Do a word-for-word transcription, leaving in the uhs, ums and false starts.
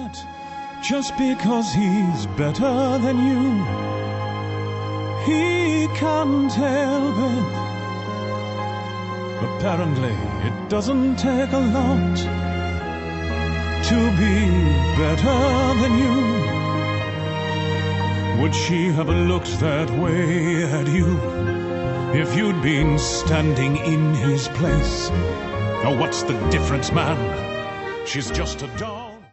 that just because he's better than you, he can't help it. Apparently, it doesn't take a lot to be better than you. Would she have looked that way at you if you'd been standing in his place? Oh, what's the difference, man? She's just a dog.